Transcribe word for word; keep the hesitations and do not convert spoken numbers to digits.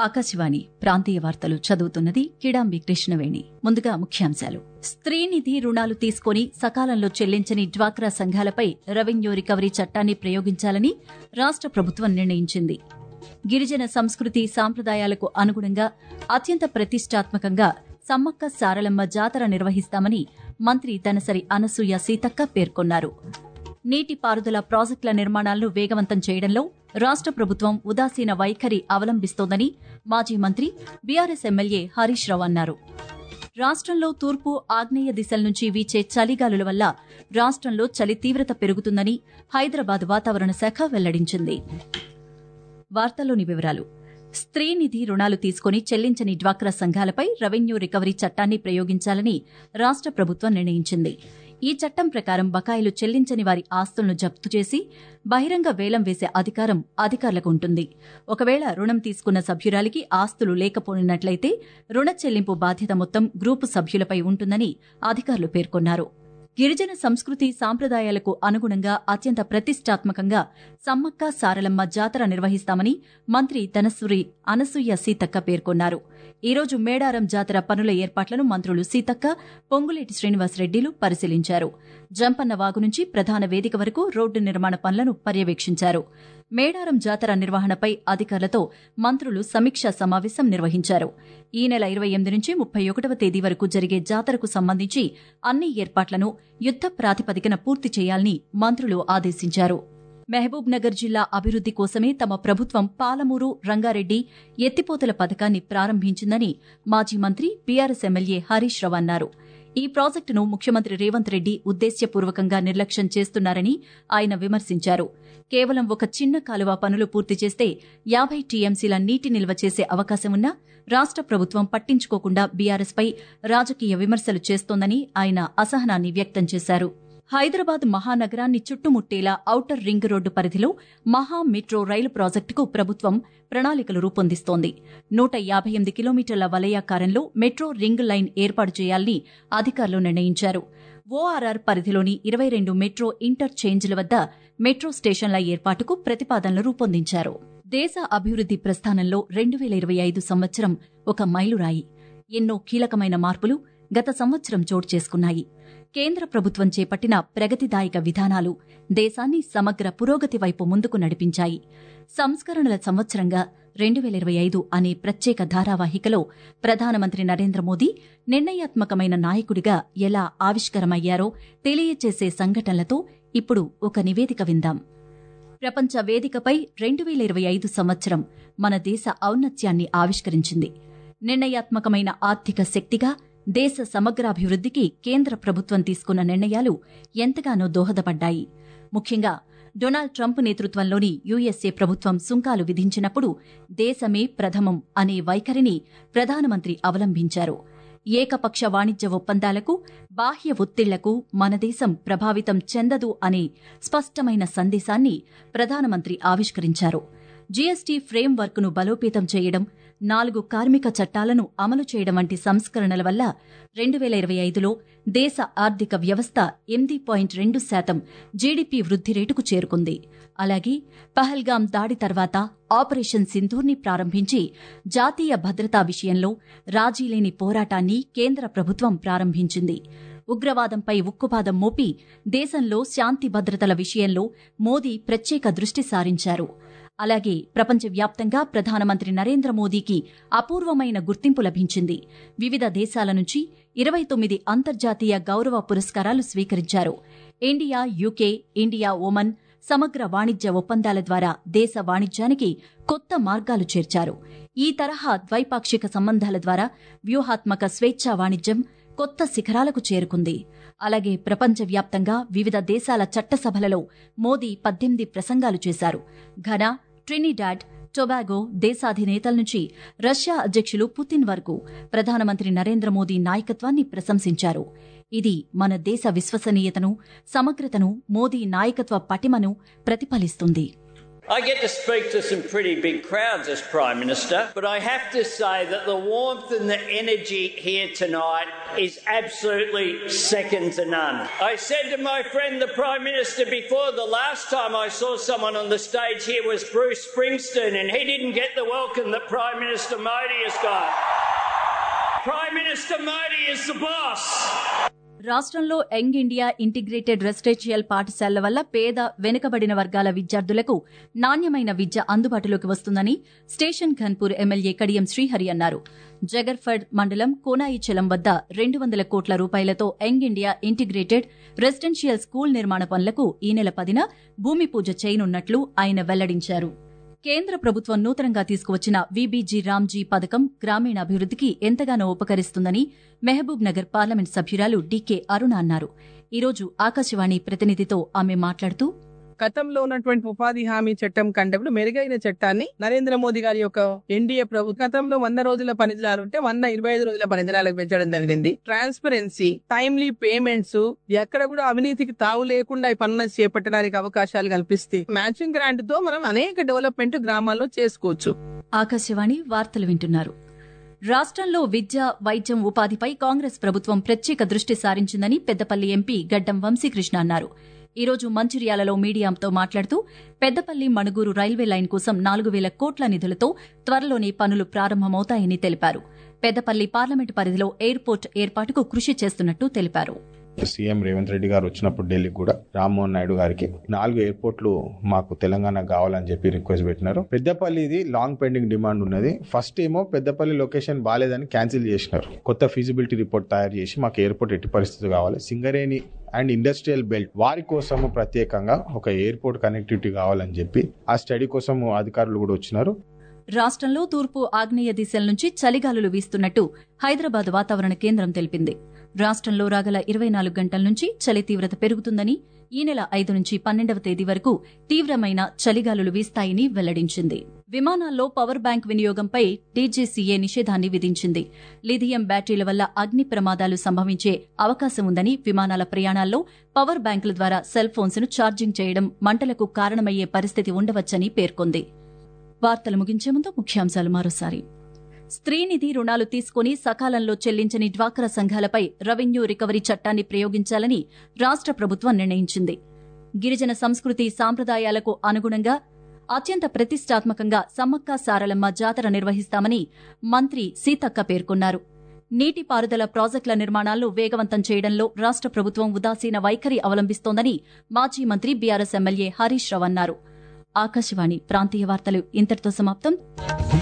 ఆకాశవాణి ప్రాంతీయ వార్తలు చదువుతున్నది కిడాంబి కృష్ణవేణి. ముందుగా ముఖ్యాంశాలు. స్త్రీనిధి రుణాలు తీసుకుని సకాలంలో చెల్లించని డ్వాక్రా సంఘాలపై రెవెన్యూ రికవరీ చట్టాన్ని ప్రయోగించాలని రాష్ట ప్రభుత్వం నిర్ణయించింది. గిరిజన సంస్కృతి సాంప్రదాయాలకు అనుగుణంగా అత్యంత ప్రతిష్టాత్మకంగా సమ్మక్క సారలమ్మ జాతర నిర్వహిస్తామని మంత్రి తనసరి అనసూయ సీతక్క పేర్కొన్నారు. నీటిపారుదల ప్రాజెక్టుల నిర్మాణాలను వేగవంతం చేయడంలో రాష్ట ప్రభుత్వం ఉదాసీన వైఖరి అవలంబిస్తోందని మాజీ మంత్రి బీఆర్ఎస్ ఎమ్మెల్యే హరీష్ రావు అన్నారు. రాష్ట్రంలో తూర్పు ఆగ్నేయ దిశల నుంచి వీచే చలిగాలుల వల్ల రాష్ట్రంలో చలి తీవ్రత పెరుగుతుందని హైదరాబాద్ వాతావరణ శాఖ వెల్లడించింది. వార్తల్లోని వివరాలు. స్త్రీనిధి రుణాలు తీసుకుని చెల్లించని డ్వాక్రా సంఘాలపై రెవెన్యూ రికవరీ చట్టాన్ని ప్రయోగించాలని రాష్ట ప్రభుత్వం నిర్ణయించింది. ఈ చట్టం ప్రకారం బకాయిలు చెల్లించని వారి ఆస్తులను జప్తు చేసి బహిరంగ వేలం వేసే అధికారం అధికారులకు ఉంటుంది. ఒకవేళ రుణం తీసుకున్న సభ్యురాలికి ఆస్తులు లేకపోయినట్లయితే రుణ చెల్లింపు బాధ్యత మొత్తం గ్రూపు సభ్యులపై ఉంటుందని అధికారులు పేర్కొన్నారు. గిరిజన సంస్కృతి సాంప్రదాయాలకు అనుగుణంగా అత్యంత ప్రతిష్టాత్మకంగా సమ్మక్క సారలమ్మ జాతర నిర్వహిస్తామని మంత్రి తనసరి అనసూయ సీతక్క పేర్కొన్నారు. ఈ రోజు మేడారం జాతర పనుల ఏర్పాట్లను మంత్రులు సీతక్క, పొంగులేటి శ్రీనివాసరెడ్డిలు పరిశీలించారు. జంపన్న వాగు నుంచి ప్రధాన వేదిక వరకు రోడ్డు నిర్మాణ పనులను పర్యవేక్షించారు. మేడారం జాతర నిర్వహణపై అధికారులతో మంత్రులు సమీక్షా సమావేశం నిర్వహించారు. ఈ నెల ఇరవై ఎనిమిది నుంచి ముప్పై ఒకటవ తేదీ వరకు జరిగే జాతరకు సంబంధించి అన్ని ఏర్పాట్లను యుద్ద ప్రాతిపదికన పూర్తి చేయాలని మంత్రులు ఆదేశించారు. మహబూబ్ నగర్ జిల్లా అభివృద్ది కోసమే తమ ప్రభుత్వం పాలమూరు రంగారెడ్డి ఎత్తిపోతల పథకాన్ని ప్రారంభించిందని మాజీ మంత్రి బీఆర్ఎస్ ఎమ్మెల్యే హరీష్ రావు అన్నారు. ఈ ప్రాజెక్టును ముఖ్యమంత్రి రేవంత్ రెడ్డి ఉద్దేశ్యపూర్వకంగా నిర్లక్ష్యం చేస్తున్నారని ఆయన విమర్శించారు. కేవలం ఒక చిన్న కాలువ పనులు పూర్తి చేస్తే యాభై టీఎంసీల నీటి నిల్వ చేసే అవకాశం ఉన్నా రాష్ట ప్రభుత్వం పట్టించుకోకుండా బీఆర్ఎస్పై రాజకీయ విమర్శలు చేస్తోందని ఆయన అసహనాన్ని వ్యక్తం చేశారు. హైదరాబాద్ మహానగరాన్ని చుట్టుముట్టేలా ఔటర్ రింగ్ రోడ్డు పరిధిలో మహా మెట్రో రైలు ప్రాజెక్టుకు ప్రభుత్వం ప్రణాళికలు రూపొందిస్తోంది. నూట యాభై ఎనిమిది కిలోమీటర్ల వలయాకారంలో మెట్రో రింగ్ లైన్ ఏర్పాటు చేయాలని అధికారులు నిర్ణయించారు. ఓఆర్ఆర్ పరిధిలోని ఇరవై రెండు మెట్రో ఇంటర్ చేంజ్ల వద్ద మెట్రో స్టేషన్ల ఏర్పాటుకు ప్రతిపాదనలు రూపొందించారు. దేశ అభివృద్ది ప్రస్థానంలో రెండు వేల ఇరవై ఐదు సంవత్సరం ఒక మైలురాయి. ఎన్నో కీలకమైన మార్పులు గత సంవత్సరం చోటు చేసుకున్నాయి. కేంద్ర ప్రభుత్వం చేపట్టిన ప్రగతిదాయక విధానాలు దేశాన్ని సమగ్ర పురోగతి వైపు ముందుకు నడిపించాయి. సంస్కరణల సంవత్సరంగా రెండు వేల ఇరవై ఐదు అనే ప్రత్యేక ధారావాహికలో ప్రధానమంత్రి నరేంద్ర మోదీ నిర్ణయాత్మకమైన నాయకుడిగా ఎలా ఆవిష్కరమయ్యారో తెలియచేసే సంఘటనలతో ఇప్పుడు ఒక నివేదిక విందాం. ప్రపంచ వేదికపై రెండు వేల ఇరవై ఐదు సంవత్సరం మన దేశ ఔన్నత్యాన్ని ఆవిష్కరించింది. నిర్ణయాత్మకమైన ఆర్థిక శక్తిగా దేశ సమగ్రాభివృద్దికి కేంద్ర ప్రభుత్వం తీసుకున్న నిర్ణయాలు ఎంతగానో దోహదపడ్డాయి. ముఖ్యంగా డొనాల్డ్ ట్రంప్ నేతృత్వంలోని యూఎస్ఏ ప్రభుత్వం సుంకాలు విధించినప్పుడు దేశమే ప్రథమం అనే వైఖరిని ప్రధానమంత్రి అవలంబించారు. ఏకపక్ష వాణిజ్య ఒప్పందాలకు, బాహ్య ఒత్తిళ్లకు మన దేశం ప్రభావితం చెందదు అనే స్పష్టమైన సందేశాన్ని ప్రధానమంత్రి ఆవిష్కరించారు. జీఎస్టీ ఫ్రేమ్ వర్క్ను బలోపేతం చేయడం, నాలుగు కార్మిక చట్టాలను అమలు చేయడం వంటి సంస్కరణల వల్ల రెండు వేల ఇరవై ఐదులో దేశ ఆర్థిక వ్యవస్థ ఎనిమిది పాయింట్ రెండు శాతం జీడీపీ వృద్ధి రేటుకు చేరుకుంది. అలాగే పహల్గాం దాడి తర్వాత ఆపరేషన్ సింధూర్ని ప్రారంభించి జాతీయ భద్రతా విషయంలో రాజీలేని పోరాటాన్ని కేంద్ర ప్రభుత్వం ప్రారంభించింది. ఉగ్రవాదంపై ఉక్కుపాదం మోపి దేశంలో శాంతి భద్రతల విషయంలో మోదీ ప్రత్యేక దృష్టి సారించారు. అలాగే ప్రపంచవ్యాప్తంగా ప్రధానమంత్రి నరేంద్ర మోదీకి అపూర్వమైన గుర్తింపు లభించింది. వివిధ దేశాల నుంచి ఇరవై తొమ్మిది అంతర్జాతీయ గౌరవ పురస్కారాలు స్వీకరించారు. ఇండియా, యూకే, ఇండియా ఓమన్ సమగ్ర వాణిజ్య ఒప్పందాల ద్వారా దేశ వాణిజ్యానికి కొత్త మార్గాలు చేర్చారు. ఈ తరహా ద్వైపాక్షిక సంబంధాల ద్వారా వ్యూహాత్మక స్వేచ్ఛా వాణిజ్యం కొత్త శిఖరాలకు చేరుకుంది. అలాగే ప్రపంచవ్యాప్తంగా వివిధ దేశాల చట్టసభలలో మోదీ పద్దెనిమిది ప్రసంగాలు చేశారు. ఘనా, ట్రినిడాడ్, టొబాగో దేశాధినేతల నుంచి రష్యా అధ్యక్షులు పుతిన్ వరకు ప్రధానమంత్రి నరేంద్ర మోదీ నాయకత్వాన్ని ప్రశంసించారు. ఇది మన దేశ విశ్వసనీయతను, సమగ్రతను, మోదీ నాయకత్వ పటిమను ప్రతిఫలిస్తుంది. I get to speak to some pretty big crowds as Prime Minister, but I have to say that the warmth and the energy here tonight is absolutely second to none. I said to my friend the Prime Minister before, the last time I saw someone on the stage here was Bruce Springsteen, and he didn't get the welcome that Prime Minister Modi has got. Prime Minister Modi is the boss. రాష్ట్రంలో young India integrated residential పాఠశాలల వల్ల పేద వెనుకబడిన వర్గాల విద్యార్థులకు నాణ్యమైన విద్య అందుబాటులోకి వస్తుందని స్టేషన్ ఘన్పూర్ ఎమ్మెల్యే కడియం శ్రీహరి అన్నారు. జగర్ఫడ్ మండలం కోనాయిచెలం వద్ద రెండు వందల కోట్ల రూపాయలతో young India integrated residential school నిర్మాణ పనులకు ఈ నెల పదిన భూమి పూజ చేయనున్నట్లు ఆయన వెల్లడించారు. కేంద్ర ప్రభుత్వం నూతనంగా తీసుకువచ్చిన వీబీజీ రామ్జీ పథకం గ్రామీణాభివృద్దికి ఎంతగానో ఉపకరిస్తుందని మహబూబ్ నగర్ పార్లమెంట్ సభ్యురాలు డీకే అరుణ అన్నారు. ఈరోజు ఆకాశవాణి ప్రతినిధితో ఆమె మాట్లాడుతూ, గతంలో ఉన్నటువంటి ఉపాధి హామీ చట్టం కంటే మెరుగైన చట్టాన్ని నరేంద్ర మోదీ గారి యొక్క ఎన్డీఏ ప్రభుత్వం గతంలో వంద రోజుల పనిదినాలు ఉంటే వంద ఇరవై ఐదు రోజుల పనిదినాలకు పెంచడం జరిగింది. ట్రాన్స్పరెన్సీ, టైమ్లీ పేమెంట్స్, ఎక్కడ కూడా అవినీతికి తావు లేకుండా ఈ పనులను చేపట్టడానికి అవకాశాలు కల్పిస్తే మ్యాచింగ్ గ్రాంట్ తో మనం అనేక డెవలప్మెంట్ గ్రామాల్లో చేసుకోవచ్చు. ఆకాశవాణి వార్తలు వింటున్నారు. రాష్ట్రంలో విద్య, వైద్యం, ఉపాధిపై కాంగ్రెస్ ప్రభుత్వం ప్రత్యేక దృష్టి సారించిందని పెద్దపల్లి ఎంపీ గడ్డం వంశీకృష్ణ అన్నారు. ఈ రోజు మంచిర్యాలలో మీడియాతో మాట్లాడుతూ పెద్దపల్లి మణుగూరు రైల్వే లైన్ కోసం నాలుగు వేల కోట్ల నిధులతో త్వరలోనే పనులు ప్రారంభమవుతాయని తెలిపారు. పెద్దపల్లి పార్లమెంటు పరిధిలో ఎయిర్పోర్ట్ ఏర్పాటుకు కృషి చేస్తున్నట్టు తెలిపారు. సీఎం రేవంత్ రెడ్డి గారు వచ్చినప్పుడు ఢిల్లీకి కూడా రామ్మోహన్ నాయుడు గారికి నాలుగు ఎయిర్పోర్ట్లు మాకు తెలంగాణ కావాలని చెప్పి రిక్వెస్ట్ పెట్టినారు. పెద్దపల్లిది లాంగ్ పెండింగ్ డిమాండ్ ఉన్నది. ఫస్ట్ ఏమో పెద్దపల్లి లొకేషన్ బాలేదని క్యాన్సిల్ చేసినారు. కొత్త ఫీజిబిలిటీ రిపోర్ట్ తయారు చేసి మాకు ఎయిర్పోర్ట్ ఎట్టి పరిస్థితి కావాలి, సింగరేణి అండ్ ఇండస్ట్రియల్ బెల్ట్ వారి కోసము ప్రత్యేకంగా ఒక ఎయిర్పోర్ట్ కనెక్టివిటీ కావాలని చెప్పి ఆ స్టడీ కోసం అధికారులు కూడా వచ్చినారు. రాష్ట్రంలో తూర్పు ఆగ్నేయ దిశల నుంచి చలిగాలులు వీస్తున్నట్టు హైదరాబాద్ వాతావరణ కేంద్రం తెలిపింది. రాష్ట్రంలో రాగల ఇరవై నాలుగు గంటల నుంచి చలి తీవ్రత పెరుగుతుందని, ఈ నెల ఐదు నుంచి పన్నెండవ తేదీ వరకు తీవ్రమైన చలిగాలులు వీస్తాయని వెల్లడించింది. విమానాల్లో పవర్ బ్యాంక్ వినియోగంపై డీజీసీఏ నిషేధాన్ని విధించింది. లిథియం బ్యాటరీల వల్ల అగ్ని ప్రమాదాలు సంభవించే అవకాశం ఉందని, విమానాల ప్రయాణాల్లో పవర్ బ్యాంకుల ద్వారా సెల్ ఫోన్స్ ను ఛార్జింగ్ చేయడం మంటలకు కారణమయ్యే పరిస్థితి ఉండవచ్చని పేర్కొంది. వార్తలు ముగించే ముందు ముఖ్యాంశాలు మరోసారి. స్త్రీనిధి రుణాలు తీసుకుని సకాలంలో చెల్లించని డ్వాక్రా సంఘాలపై రెవెన్యూ రికవరీ చట్టాన్ని ప్రయోగించాలని రాష్ట్ర ప్రభుత్వం నిర్ణయించింది. గిరిజన సంస్కృతి సాంప్రదాయాలకు అనుగుణంగా అత్యంత ప్రతిష్టాత్మకంగా సమ్మక్క సారలమ్మ జాతర నిర్వహిస్తామని మంత్రి సీతక్క పేర్కొన్నారు. నీటిపారుదల ప్రాజెక్టుల నిర్మాణాలను వేగవంతం చేయడంలో రాష్ట్ర ప్రభుత్వం ఉదాసీన వైఖరి అవలంబిస్తోందని మాజీ మంత్రి బీఆర్ఎస్ ఎమ్మెల్యే హరీష్ రావు అన్నారు. ఆకాశవాణి ప్రాంతీయ వార్తలు ఇంతటితో సమాప్తం.